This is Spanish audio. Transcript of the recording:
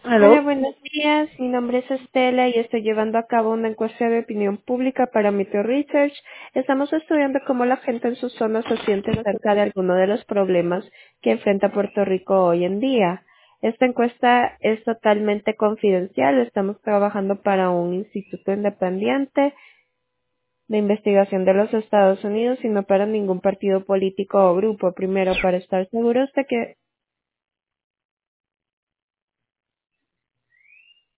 Hola, Aló. buenos días. Mi nombre es Estela y estoy llevando a cabo una encuesta de opinión pública para Meteor Research. Estamos estudiando cómo la gente en su zona se siente acerca de alguno de los problemas que enfrenta Puerto Rico hoy en día. Esta encuesta es totalmente confidencial. Estamos trabajando para un instituto independiente de investigación de los Estados Unidos y no para ningún partido político o grupo. Primero, para estar seguros de que